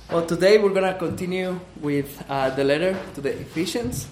Well, today we're going to continue with the letter to the Ephesians.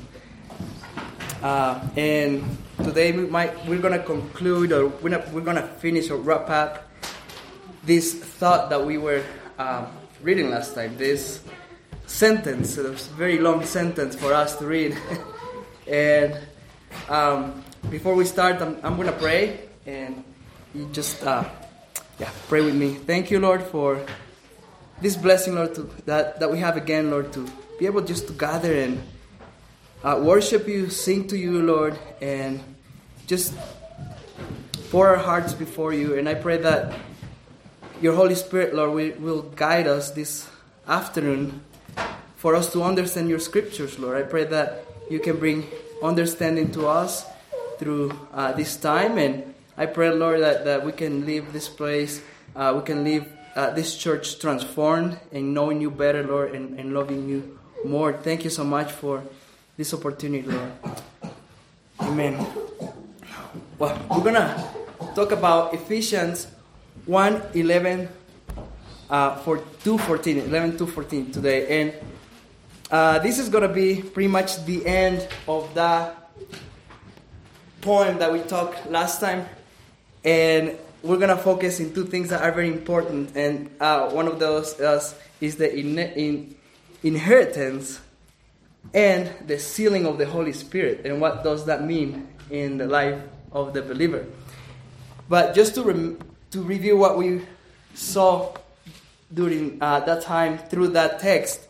And today we're going to conclude, or we're going to finish or wrap up this thought that we were reading last time. This sentence, a very long sentence for us to read. And before we start, I'm going to pray. And you just pray with me. Thank you, Lord, for this blessing, Lord, that we have again, Lord, to be able just to gather and worship you, sing to you, Lord, and just pour our hearts before you. And I pray that your Holy Spirit, Lord, will guide us this afternoon for us to understand your scriptures, Lord. I pray that you can bring understanding to us through this time. And I pray, Lord, that we can leave this place, we can leave this church transformed and knowing you better, Lord, and loving you more. Thank you so much for this opportunity, Lord. Amen. Well, we're going to talk about Ephesians 1:11 for 11:14 today. And this is going to be pretty much the end of the poem that we talked last time. And we're going to focus in two things that are very important. And one of those is the inheritance and the sealing of the Holy Spirit. And what does that mean in the life of the believer? But just to review what we saw during that time through that text,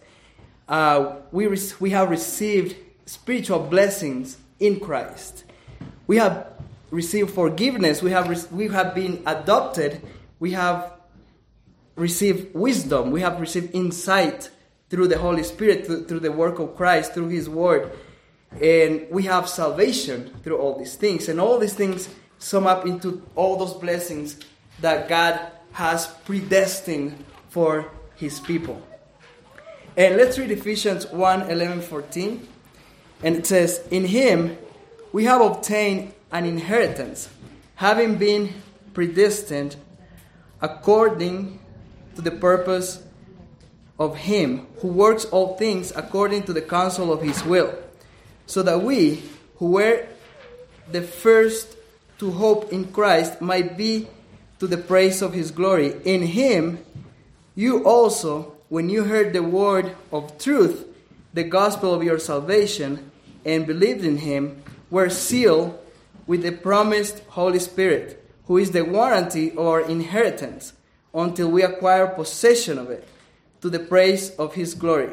we have received spiritual blessings in Christ. We have received forgiveness. We have been adopted. We have received wisdom. We have received insight through the Holy Spirit, through the work of Christ, through His Word. And we have salvation through all these things. And all these things sum up into all those blessings that God has predestined for His people. And let's read Ephesians 1:11-14. And it says, "In Him we have obtained an inheritance, having been predestined according to the purpose of Him who works all things according to the counsel of His will, so that we, who were the first to hope in Christ, might be to the praise of His glory. In Him you also, when you heard the word of truth, the gospel of your salvation, and believed in Him, were sealed with the promised Holy Spirit, who is the warranty of our inheritance, until we acquire possession of it, to the praise of His glory."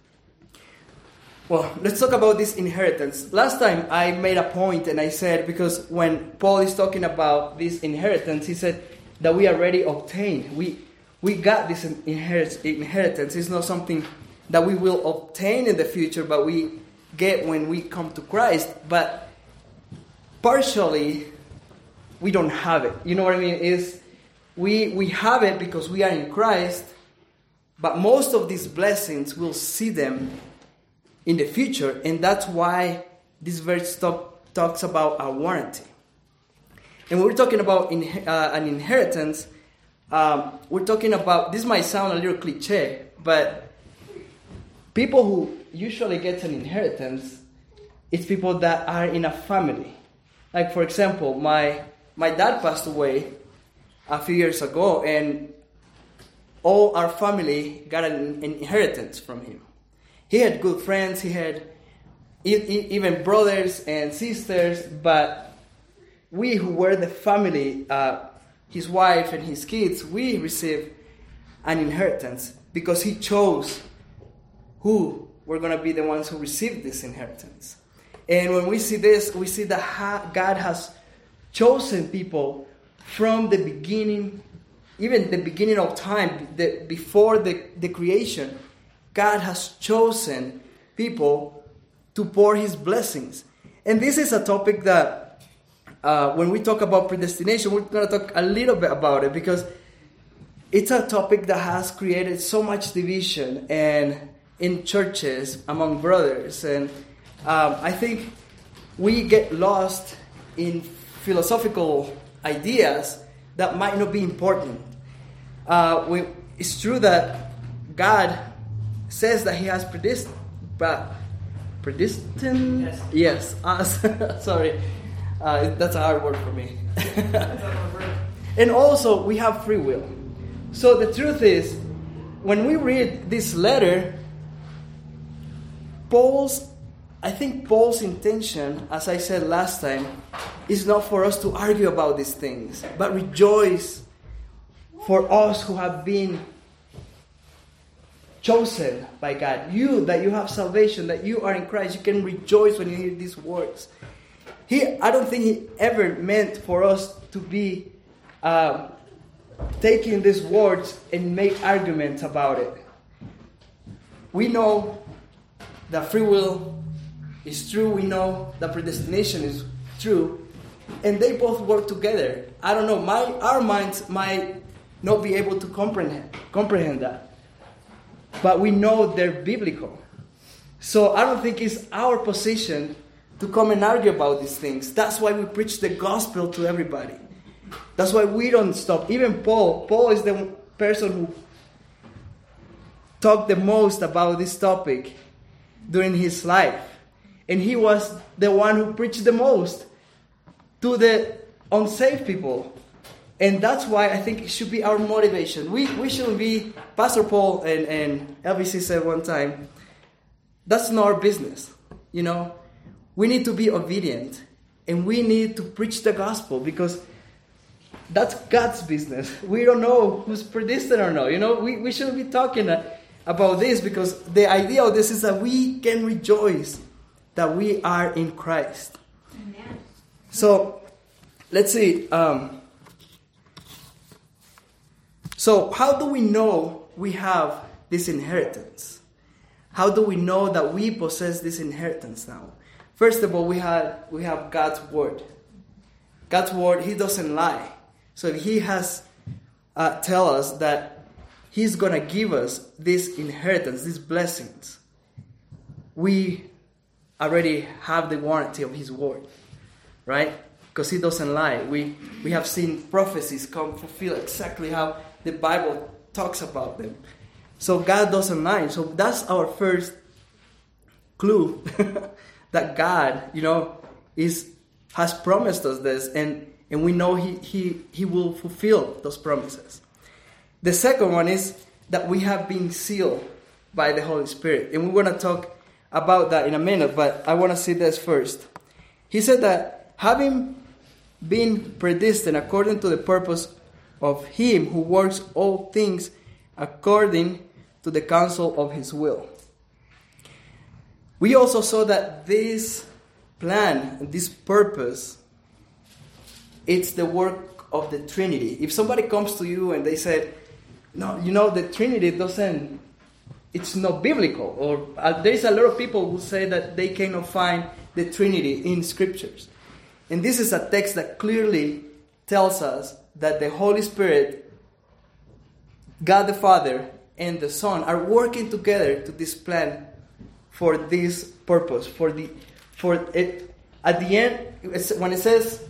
Well, let's talk about this inheritance. Last time I made a point and I said, because when Paul is talking about this inheritance, he said that we already obtained. We got this inheritance. It's not something that we will obtain in the future, but we get when we come to Christ. But partially, we don't have it. You know what I mean? We have it because we are in Christ, but most of these blessings, we'll see them in the future, and that's why this verse talks about a warranty. And when we're talking about an inheritance, we're talking about, this might sound a little cliche, but people who usually get an inheritance, it's people that are in a family. Like, for example, my dad passed away a few years ago, and all our family got an inheritance from him. He had good friends, he had even brothers and sisters, but we who were the family, his wife and his kids, we received an inheritance because he chose who were going to be the ones who received this inheritance. And when we see this, we see that God has chosen people from the beginning, even the beginning of time, before the creation. God has chosen people to pour His blessings. And this is a topic that when we talk about predestination, we're going to talk a little bit about it, because it's a topic that has created so much division and in churches among brothers. And I think we get lost in philosophical ideas that might not be important. It's true that God says that He has predestined. Yes. Sorry, that's a hard word for me. And also, we have free will. So the truth is, when we read this letter, I think Paul's intention, as I said last time, is not for us to argue about these things, but rejoice for us who have been chosen by God. That you have salvation, that you are in Christ. You can rejoice when you hear these words. I don't think He ever meant for us to be taking these words and make arguments about it. We know that free will is true. We know that predestination is true. And they both work together. I don't know. Our minds might not be able to comprehend that. But we know they're biblical. So I don't think it's our position to come and argue about these things. That's why we preach the gospel to everybody. That's why we don't stop. Even Paul is the person who talked the most about this topic during his life. And he was the one who preached the most to the unsaved people. And that's why I think it should be our motivation. We shouldn't be, Pastor Paul and LBC said one time, that's not our business. You know, we need to be obedient. And we need to preach the gospel because that's God's business. We don't know who's predestined or not. You know, we shouldn't be talking about this because the idea of this is that we can rejoice that we are in Christ. Amen. So, let's see. So, how do we know we have this inheritance? How do we know that we possess this inheritance now? First of all, we have God's word. God's word, He doesn't lie. So if He has tell us that He's going to give us this inheritance, these blessings, we already have the warranty of His word, right? Because He doesn't lie. We have seen prophecies come fulfill exactly how the Bible talks about them. So God doesn't lie. So that's our first clue that God, you know, has promised us this, and we know He will fulfill those promises. The second one is that we have been sealed by the Holy Spirit. And we're going to talk about that in a minute, but I want to see this first. He said that having been predestined according to the purpose of Him who works all things according to the counsel of His will. We also saw that this plan, this purpose, it's the work of the Trinity. If somebody comes to you and they said, no, you know, the Trinity it's not biblical. Or there's a lot of people who say that they cannot find the Trinity in Scriptures. And this is a text that clearly tells us that the Holy Spirit, God the Father, and the Son are working together to this plan for this purpose. At the end, when it says,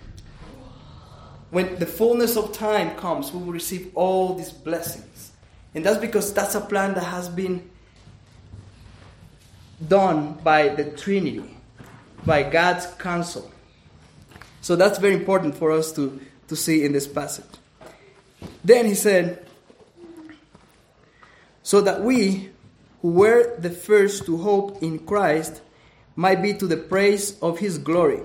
when the fullness of time comes, we will receive all these blessings. And that's because that's a plan that has been done by the Trinity, by God's counsel. So that's very important for us to see in this passage. Then he said, so that we who were the first to hope in Christ might be to the praise of His glory.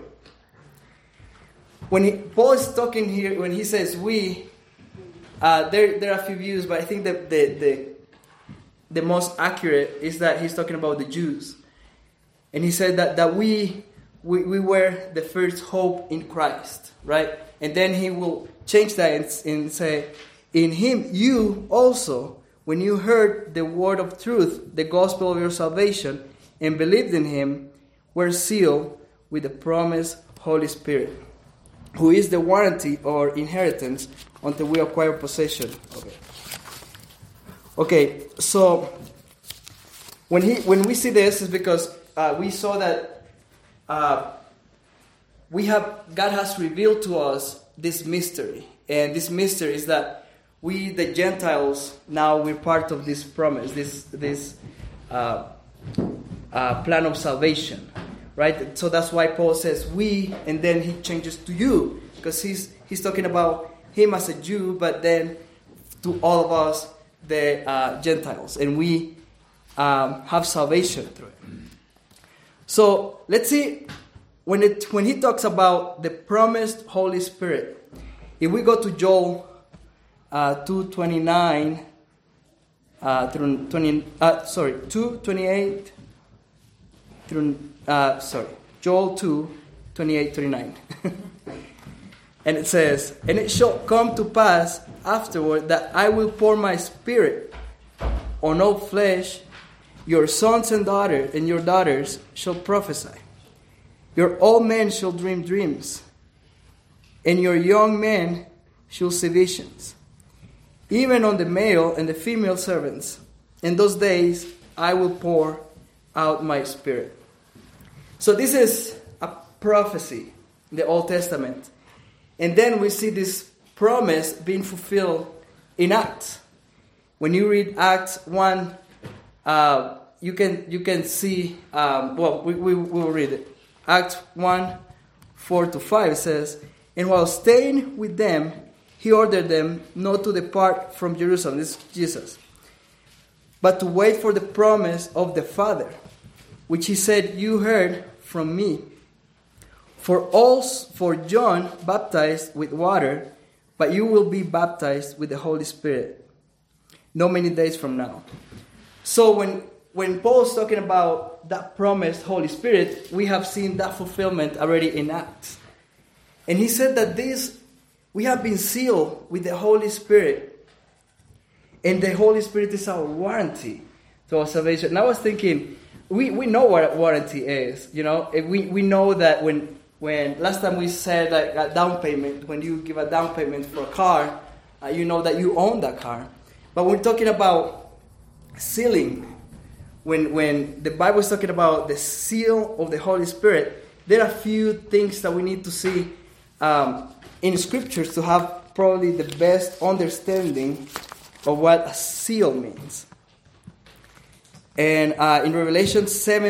Paul is talking here, when he says we, there are a few views, but I think that the most accurate is that he's talking about the Jews. And he said that we were the first hope in Christ, right? And then he will change that and say, in Him you also, when you heard the word of truth, the gospel of your salvation, and believed in Him, were sealed with the promised Holy Spirit, who is the warranty or inheritance until we acquire possession of it. Okay, so when we see this, is because we saw that God has revealed to us this mystery, and this mystery is that we, the Gentiles, now we're part of this promise, this plan of salvation, right? So that's why Paul says we, and then he changes to you, because he's talking about him as a Jew, but then to all of us, the Gentiles, and we have salvation through it. So let's see, when he talks about the promised Holy Spirit, if we go to Joel 2:29 through 2:28 through Joel 2:28-29. And it says, "And it shall come to pass afterward that I will pour my spirit on all flesh. Your sons and daughters and your daughters shall prophesy. Your old men shall dream dreams, and your young men shall see visions. Even on the male and the female servants, in those days I will pour out my spirit." So this is a prophecy in the Old Testament. And then we see this promise being fulfilled in Acts. When you read Acts 1, you can see, we will read it. Acts 1, 4-5 says, "And while staying with them, he ordered them not to depart from Jerusalem," this is Jesus, "but to wait for the promise of the Father, which he said, 'You heard from me.' For John baptized with water, but you will be baptized with the Holy Spirit not many days from now." So when Paul's talking about that promised Holy Spirit, we have seen that fulfillment already in Acts. And he said that we have been sealed with the Holy Spirit. And the Holy Spirit is our warranty to our salvation. And I was thinking, we know what a warranty is. You know, we know that when last time we said like a down payment, when you give a down payment for a car, you know that you own that car. But we're talking about sealing. When the Bible is talking about the seal of the Holy Spirit, there are a few things that we need to see in Scriptures to have probably the best understanding of what a seal means. And in Revelation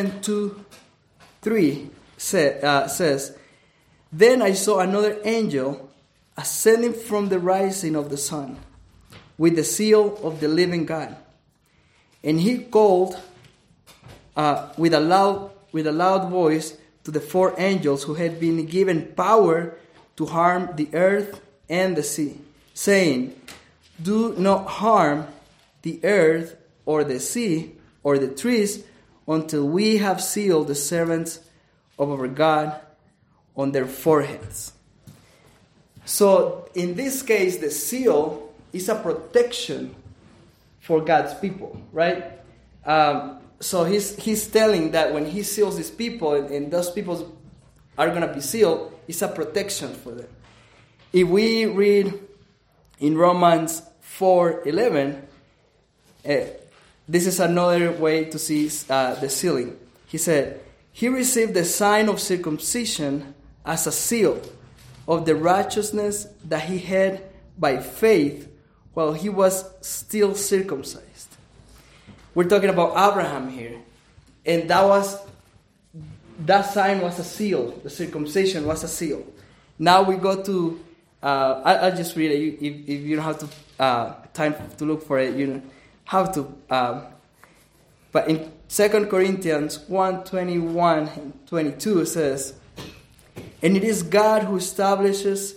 7:2-3 says, "Then I saw another angel ascending from the rising of the sun with the seal of the living God. And he called with a loud voice to the four angels who had been given power to harm the earth and the sea, saying, 'Do not harm the earth or the sea or the trees until we have sealed the servants of our God on their foreheads.'" So in this case, the seal is a protection for God's people, right? So he's telling that when he seals these people, and those people are going to be sealed, it's a protection for them. If we read in Romans 4:11, this is another way to see the sealing. He said, "He received the sign of circumcision as a seal of the righteousness that he had by faith while he was still circumcised." We're talking about Abraham here. And that sign was a seal. The circumcision was a seal. Now we go to, I'll just read it. If you don't have to time to look for it, you don't have to. But in 2 Corinthians 1:21 and 22 it says, "And it is God who establishes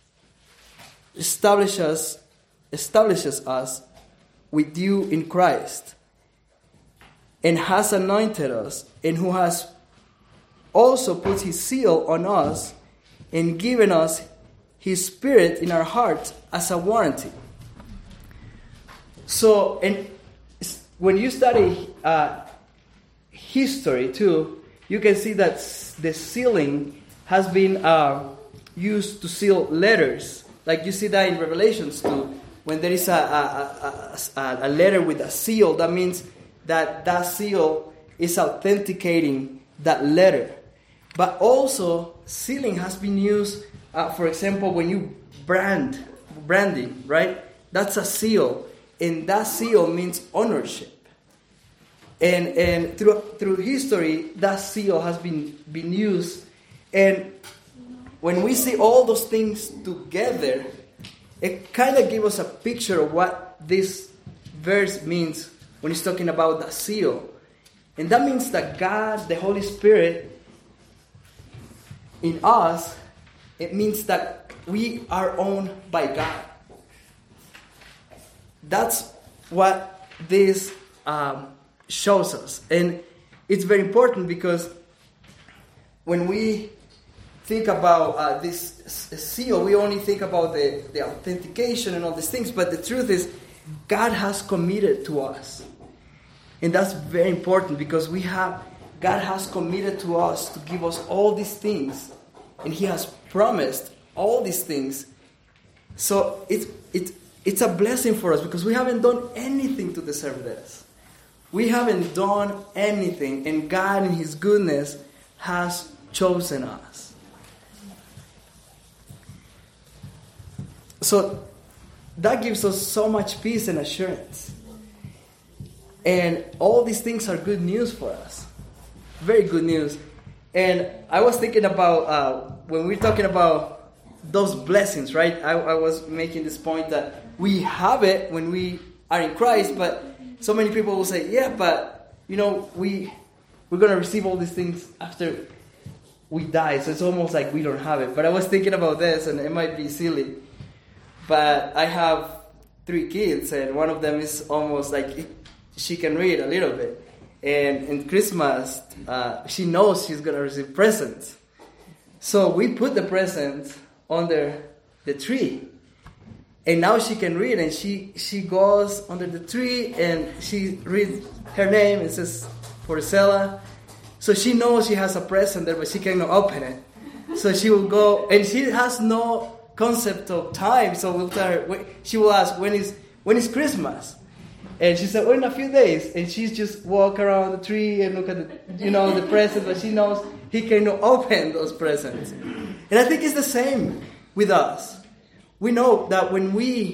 us with you in Christ, and has anointed us, and who has also put his seal on us and given us his Spirit in our hearts as a warranty." So, and when you study history too, you can see that the sealing has been used to seal letters. Like you see that in Revelations too. When there is a letter with a seal, that means that seal is authenticating that letter. But also, sealing has been used, for example, when you branding, right? That's a seal. And that seal means ownership. And through history, that seal has been used. And when we see all those things together, it kind of gives us a picture of what this verse means when it's talking about the seal. And that means that God, the Holy Spirit, in us, it means that we are owned by God. That's what this shows us. And it's very important because when we think about this seal, we only think about the authentication and all these things. But the truth is, God has committed to us. And that's very important because God has committed to us to give us all these things. And He has promised all these things. So it's a blessing for us because we haven't done anything to deserve this. We haven't done anything, and God in His goodness has chosen us. So that gives us so much peace and assurance. And all these things are good news for us. Very good news. And I was thinking about when we're talking about those blessings, right? I was making this point that we have it when we are in Christ, but so many people will say, yeah, but, we're going to receive all these things after we die. So it's almost like we don't have it. But I was thinking about this, and it might be silly. But I have 3 kids, and one of them is almost like she can read a little bit. And in Christmas, she knows she's going to receive presents. So we put the presents under the tree. And now she can read, and she goes under the tree, and she reads her name. It says, Porcella. So she knows she has a present there, but she cannot open it. So she will go, and she has no concept of time. So we'll tell her, she will ask, when is Christmas? And she said, in a few days. And she's just walk around the tree and look at the presents, but she knows he cannot open those presents. And I think it's the same with us. We know that when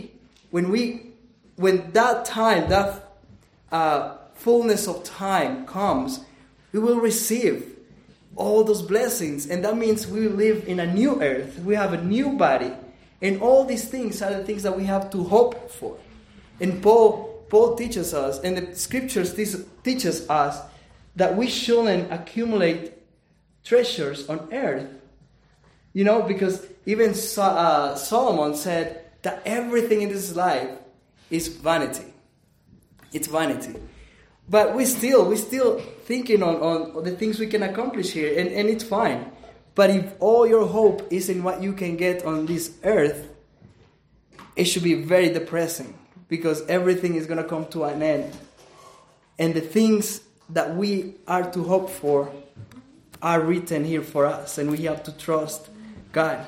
that time, that fullness of time comes, we will receive all those blessings. And that means we will live in a new earth. We have a new body. And all these things are the things that we have to hope for. And Paul teaches us, and the scriptures teaches us, that we shouldn't accumulate treasures on earth. Because even Solomon said that everything in this life is vanity. It's vanity. But we still thinking on the things we can accomplish here, and it's fine. But if all your hope is in what you can get on this earth, it should be very depressing, because everything is going to come to an end. And the things that we are to hope for are written here for us, and we have to trust God.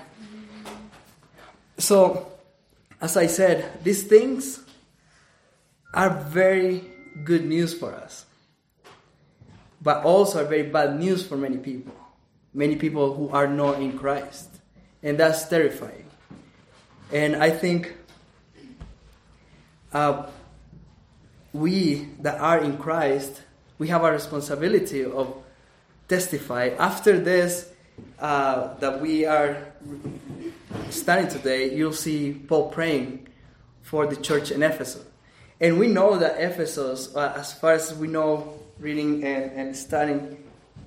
So, as I said, these things are very good news for us, but also are very bad news for many people. Many people who are not in Christ. And that's terrifying. And I think we that are in Christ, we have a responsibility of testify. After this, that we are studying today, you'll see Paul praying for the church in Ephesus. And we know that Ephesus, as far as we know, reading and studying,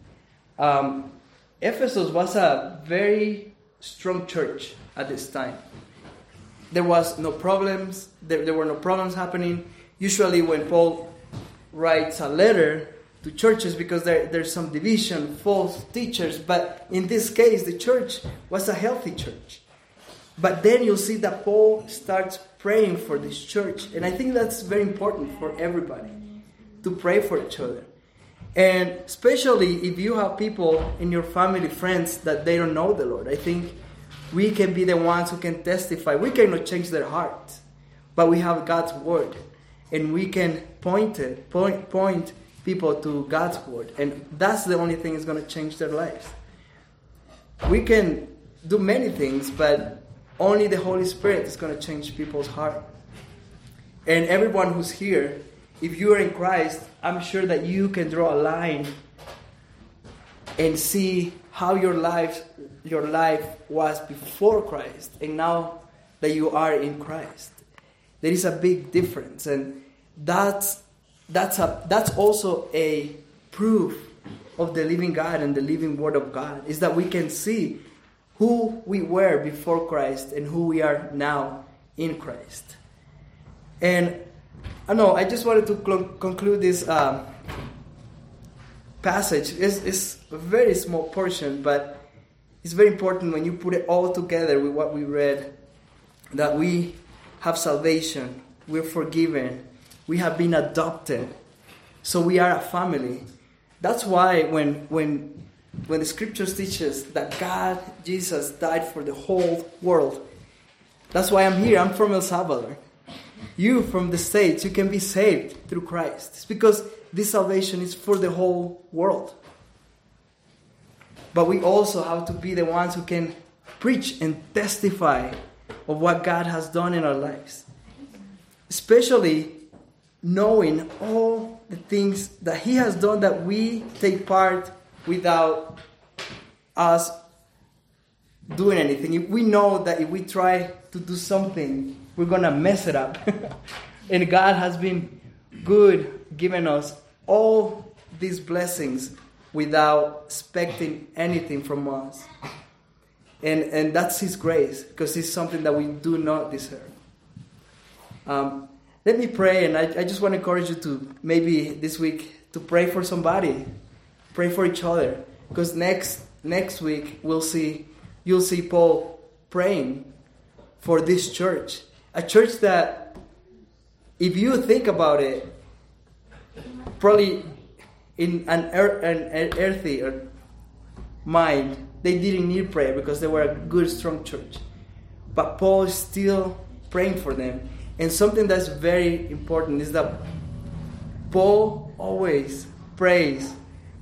Ephesus was a very strong church at this time. There was no problems. There were no problems happening. Usually when Paul writes a letter to churches, because there's some division, false teachers. But in this case, the church was a healthy church. But then you'll see that Paul starts praying for this church. And I think that's very important for everybody, to pray for each other. And especially if you have people in your family, friends, that they don't know the Lord. I think we can be the ones who can testify. We cannot change their hearts, but we have God's word. And we can point people to God's word. And that's the only thing that's going to change their lives. We can do many things, but only the Holy Spirit is going to change people's heart. And everyone who's here if you are in Christ, I'm sure that you can draw a line and see how your life was before Christ and now that you are in Christ. There is a big difference, and that's also a proof of the living God and the living Word of God, is that we can see who we were before Christ and who we are now in Christ. And I just wanted to conclude this passage. It's a very small portion, but it's very important when you put it all together with what we read, that we have salvation, we're forgiven, we have been adopted, so we are a family. That's why when the scriptures teach us that God, Jesus, died for the whole world, that's why I'm here. I'm from El Salvador. You from the States, you can be saved through Christ. It's because this salvation is for the whole world. But we also have to be the ones who can preach and testify of what God has done in our lives. Especially knowing all the things that He has done that we take part without us doing anything. We know that if we try to do something, we're going to mess it up. And God has been good, giving us all these blessings without expecting anything from us. And that's His grace, because it's something that we do not deserve. Let me pray, and I just want to encourage you to maybe this week to pray for somebody. Pray for each other. Because next week you'll see Paul praying for this church. A church that, if you think about it, probably in an earthy mind, they didn't need prayer because they were a good, strong church. But Paul is still praying for them. And something that's very important is that Paul always prays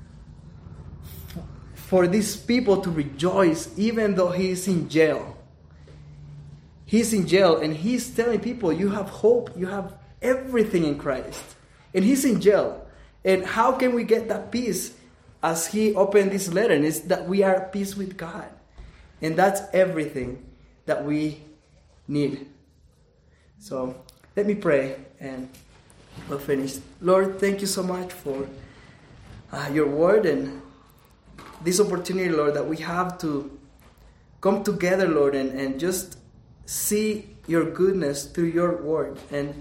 for these people to rejoice even though he is in jail. He's in jail and he's telling people, you have hope, you have everything in Christ. And he's in jail. And how can we get that peace as he opened this letter? And it's that we are at peace with God. And that's everything that we need. So let me pray and we'll finish. Lord, thank you so much for your word and this opportunity, Lord, that we have to come together, Lord, and just see your goodness through your word. And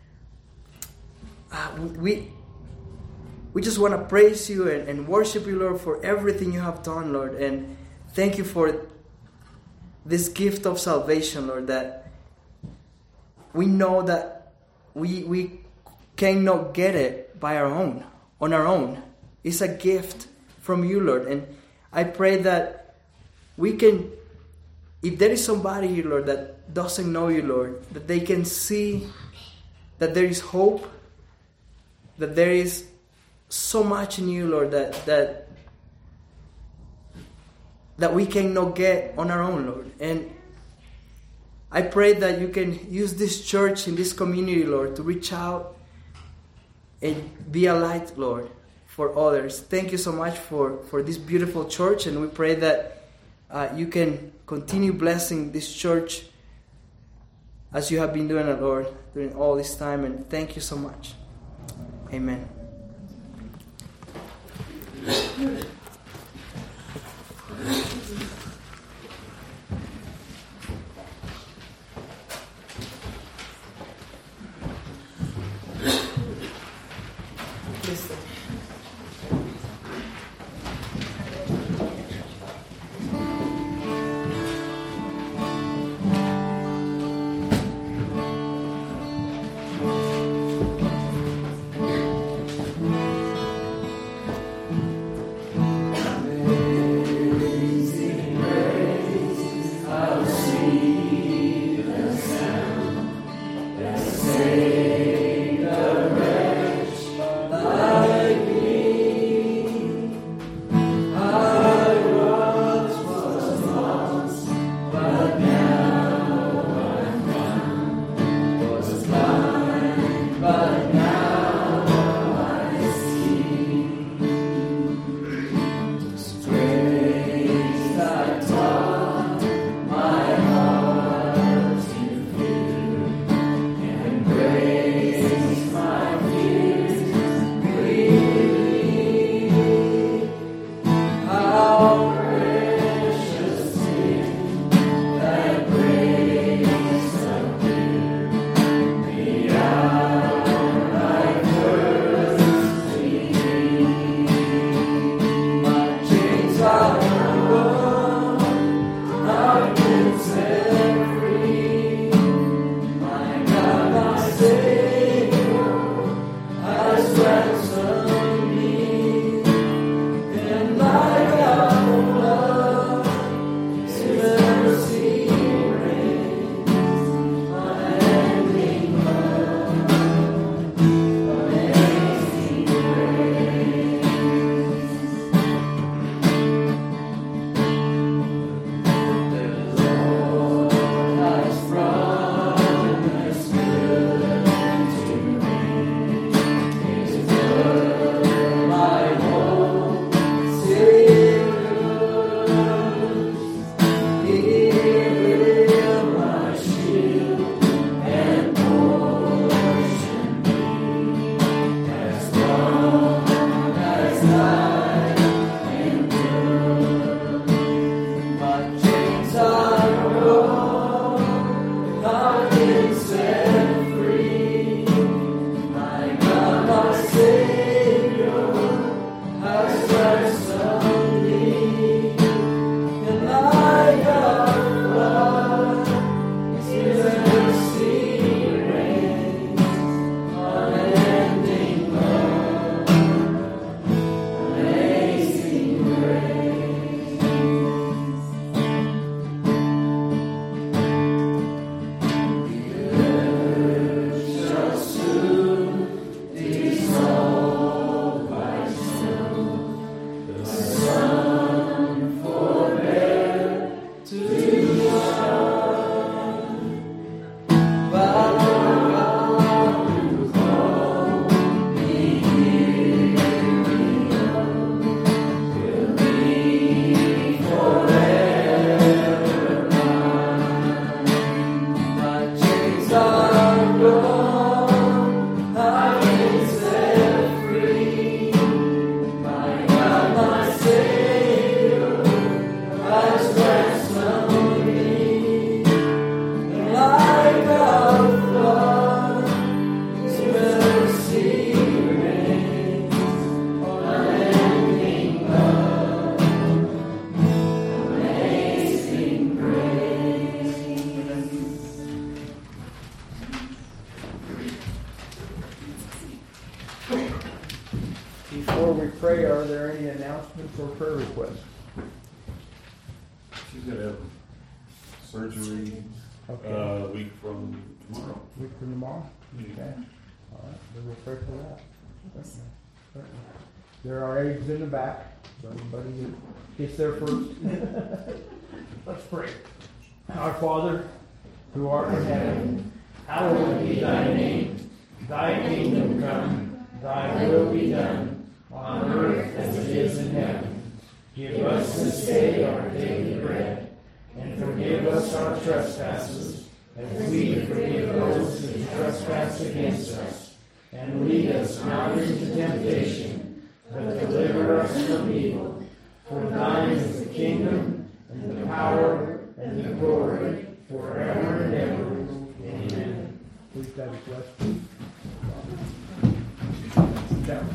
we just want to praise you and worship you, Lord, for everything you have done, Lord. And thank you for this gift of salvation, Lord, that we know that we cannot get it on our own. It's a gift from you, Lord. And I pray that we can, if there is somebody here, Lord, that doesn't know you, Lord, that they can see that there is hope, that there is so much in you, Lord, that we cannot get on our own, Lord. And I pray that you can use this church in this community, Lord, to reach out and be a light, Lord, for others. Thank you so much for this beautiful church, and we pray that you can continue blessing this church as you have been doing it, Lord, during all this time. And thank you so much. Amen. Say the wretch, Before we pray, are there any announcements or prayer requests? She's going to have surgery a week from tomorrow. Week from tomorrow? Okay. All right. Then we'll pray for that. Certainly. There are eggs in the back, so anybody who gets there first. Let's pray. Our Father, who art in heaven, hallowed be thy name. Thy kingdom come, thy will be done, on earth as it is in heaven. Give us this day our daily bread, and forgive us our trespasses, as we forgive those who trespass against us. And lead us not into temptation, but deliver us from evil. For thine is the kingdom, and the power, and the glory, forever and ever. Amen. Please have a blessed week.